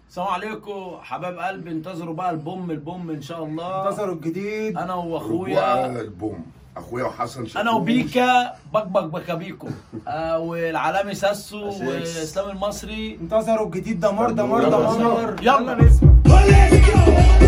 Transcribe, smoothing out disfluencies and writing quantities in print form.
السلام عليكم حبايب قلبي، انتظروا بقى البوم ان شاء الله. انتظروا الجديد. انا واخويا البوم اخويا وحسن شكوش. انا وبيكا بكبك بكابيكو والعالمي ساسو واسلام المصري. انتظروا الجديد. دمار. يلا نسمع.